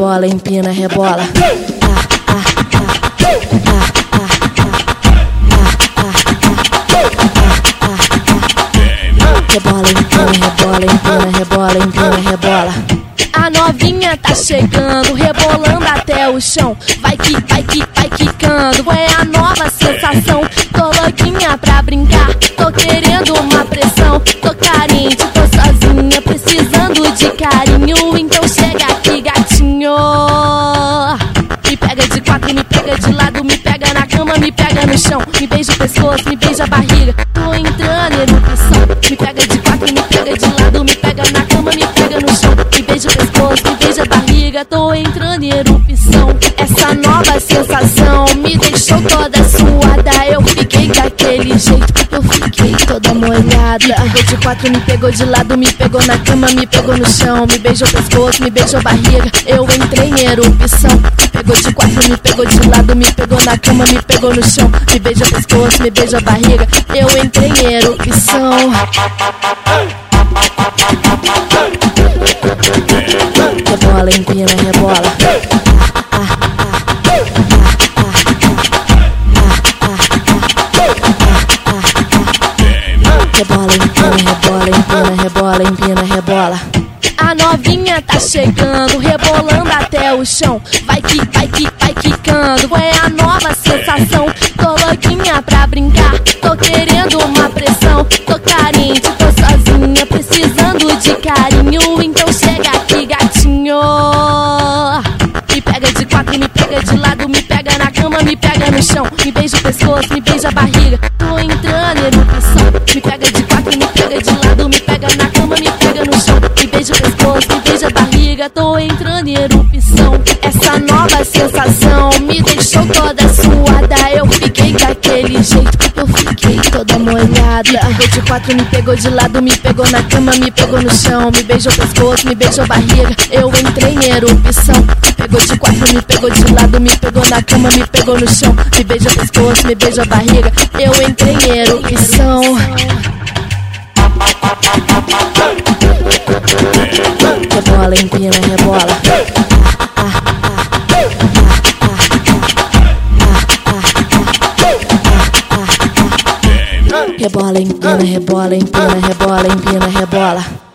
rebola, empina, rebola. Rebola, empina, rebola, empina, rebola, empina, rebola. A novinha tá chegando, rebolando até o chão. Vai quicando, é a nova sensação. Tô louquinha pra brincar, tô querendo uma pressão. Tô carente, tô sozinha, precisando de carinho. Então chega aqui, gatinho. Me pega de quatro, me pega de lado, me pega na cama, me pega no chão. Me beija o pescoço, me beija a barriga, tô entrando em erupção. Me pega de quatro, me pega de lado, me pega na cama, me pega no chão. Me beija o pescoço, me beija a barriga, tô entrando em erupção. Essa nova sensação me deixou toda suada. Eu fiquei daquele jeito, eu fiquei toda molhada. Me pegou de quatro, me pegou de lado, me pegou na cama, me pegou no chão. Me beijou o pescoço, me beijou a barriga, eu entrei em erupção. Me pegou de quatro, me pegou de lado, me pegou na cama, me pegou no chão. Me beijou o pescoço, me beijou a barriga, eu entrei em erupção. Rebola, empina, rebola. Rebola, empina, rebola, empina, rebola, empina, rebola. A novinha tá chegando, rebolando até o chão. Vai quicando, é a nova sensação. Tô louquinha pra brincar, tô querendo uma pressão. Tô carente, tô sozinha, precisando de carinho. Então chega aqui, gatinho. Me pega de quatro, me pega de lado, me pega na cama, me pega no chão. Me beija o pescoço, me beija a barriga, tô entrando em erupção. Me pega de quatro, me pega de lado, me pega na cama, me pega no chão. Me beija o pescoço, me beija a barriga, tô entrando em erupção. Essa nova sensação me deixou toda suada. Eu fiquei daquele jeito, eu fiquei toda molhada. Me pegou de quatro, me pegou de lado, me pegou na cama, me pegou no chão. Me beijou o pescoço, me beijou a barriga, eu entrei em erupção. Me pegou de quatro, me pegou de lado, me pegou na cama, me pegou no chão. Me beijou o pescoço, me beijou a barriga, eu entrei em erupção. Rebola, empina, rebola. Rebola, empina, rebola, empina, rebola, empina, rebola.